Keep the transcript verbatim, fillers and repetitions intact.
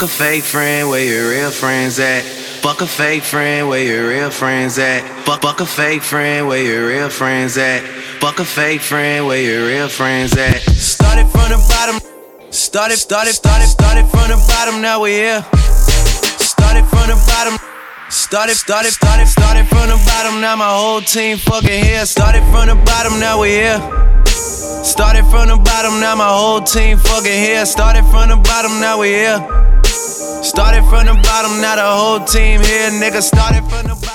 Fuck a fake friend, where your real friends at? Fuck a fake friend, where your real friends at? Fuck, fuck a fake friend, where your real friends at? Fuck a fake friend, where your real friends at? Started from the bottom, started, started, started, started from the bottom, now we here. Started from the bottom, started, started, started, started from the bottom, now my whole team fucking here. Started from the bottom, now we here. Started from the bottom, now my whole team fucking here. Started from the bottom, now we here. Started from the bottom, now the whole team here, nigga. Started from the bottom.